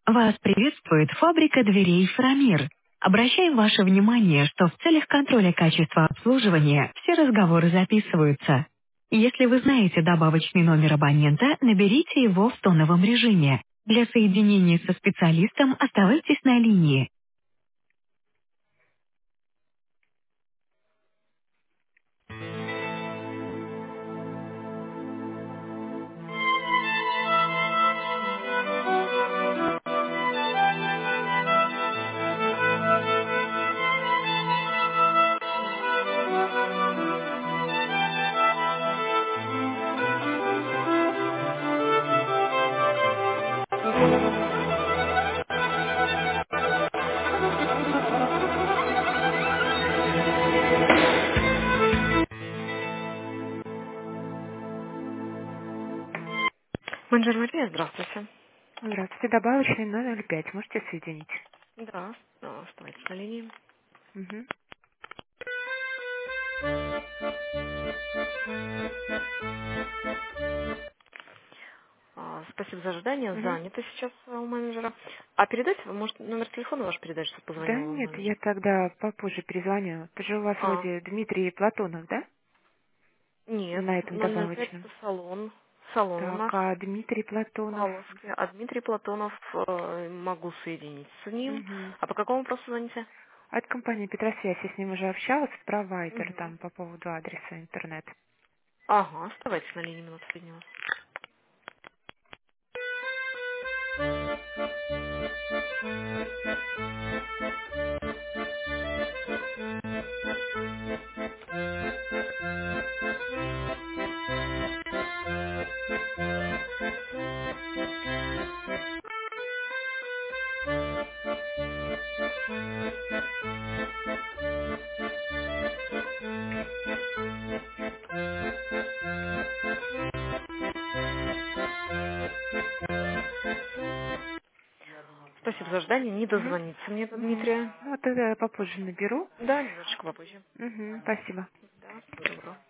Вас приветствует фабрика дверей «Фрамир». Обращаем ваше внимание, что в целях контроля качества обслуживания все разговоры записываются. Если вы знаете добавочный номер абонента, наберите его в тоновом режиме. Для соединения со специалистом оставайтесь на линии. Менеджер Мария, здравствуйте. Здравствуйте, добавочный номер 5. Можете соединить? Да, оставайтесь на линии. Угу. Спасибо за ожидание. Угу. Занято сейчас у менеджера. А передать, может, номер телефона ваш передать, чтобы Да позвонил вам нет, я менеджер? тогда попозже перезвоню. Это же у вас А, вроде Дмитрий Платонов, да? нет, На этом 005 это добавочном. салон. Салон у Так, нас а Дмитрий в Платонов? Павловске. А Дмитрий Платонов, могу соединить с ним. Угу. А по какому вопросу звоните? От компании Петросвязь я с ним уже общалась, провайдер Угу. там по поводу адреса интернет. Ага, оставайтесь на линии, минуту соединю. Спасибо за ожидание. Не Угу. дозвониться мне до Угу. Дмитрия. Ну, вот тогда я попозже наберу. Да, немножечко попозже. Угу. Спасибо. Да, всего доброго.